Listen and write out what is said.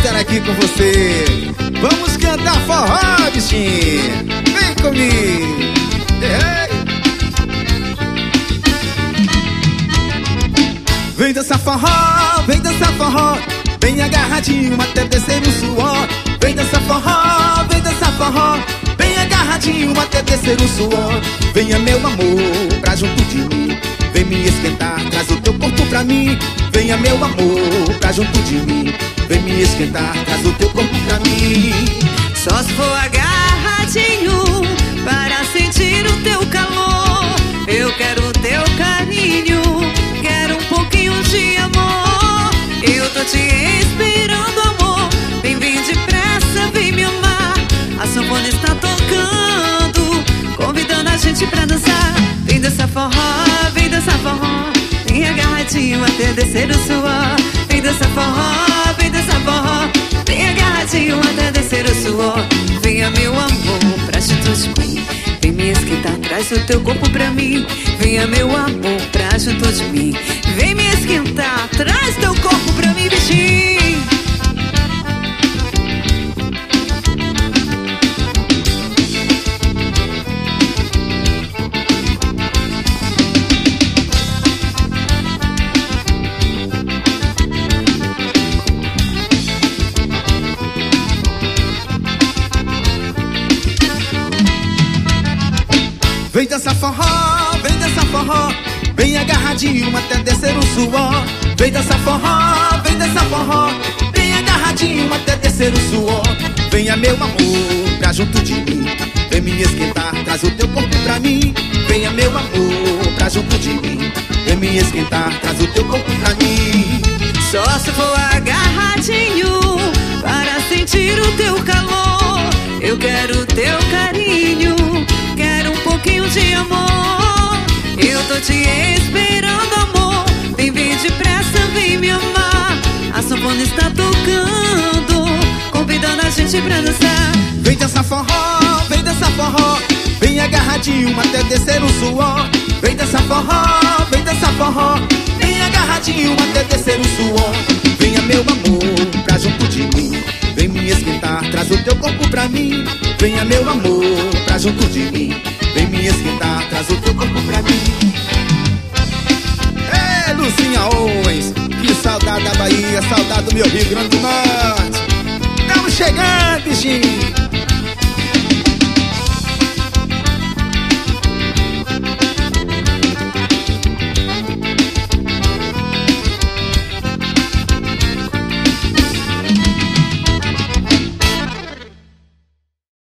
estar aqui com você. Vamos cantar forró, bichinho. Vem comigo. Vem dançar forró, vem dançar forró, bem agarradinho até descer o suor. Vem dançar forró, vem dançar forró, bem agarradinho até descer o suor. Venha meu amor pra junto de mim, vem me esquentar, traz o teu corpo pra mim. Venha meu amor pra junto de mim, vem me esquentar, traz o teu corpo pra mim. Só se for agarradinho para sentir o teu calor. Eu quero o teu carinho, quero um pouquinho de amor. Eu tô te esperando, amor, vem depressa, vem me amar. A sanfona está tocando, convidando a gente pra dançar. Vem dançar forró, vem dançar forró, bem agarradinho até descer o suor. Vem dançar forró, vem dançar forró, bem agarradinho até descer o suor. Venha meu amor pra junto de mim, vem me esquentar, traz o teu corpo pra mim. Venha meu amor pra junto de mim, vem me esquentar, traz teu corpo pra mim, bichinho. Vem dançar forró, bem agarradinho até descer o suor. Vem dançar forró, bem agarradinho até descer o suor. Venha meu amor pra junto de mim, vem me esquentar, traz o teu corpo pra mim. Venha meu amor pra junto de mim, vem me esquentar, traz o teu corpo pra mim. Só se for agarradinho para sentir o teu calor. Eu quero o teu carinho, quero um pouquinho de amor. Eu tô te esperando, amor, vem depressa, vem me amar. A sanfona está tocando, convidando a gente pra dançar. Vem dançar forró, bem agarradinho até descer o suor. Vem dançar forró, bem agarradinho até descer o suor. Venha meu amor pra junto de mim, vem me esquentar, traz o teu corpo pra mim. Venha meu amor pra junto de mim, vem me esquentar, traz o teu corpo pra mim. É, Lucinha Owens, que saudade da Bahia, saudade do meu Rio Grande do Norte. Estamos chegando, bichinho.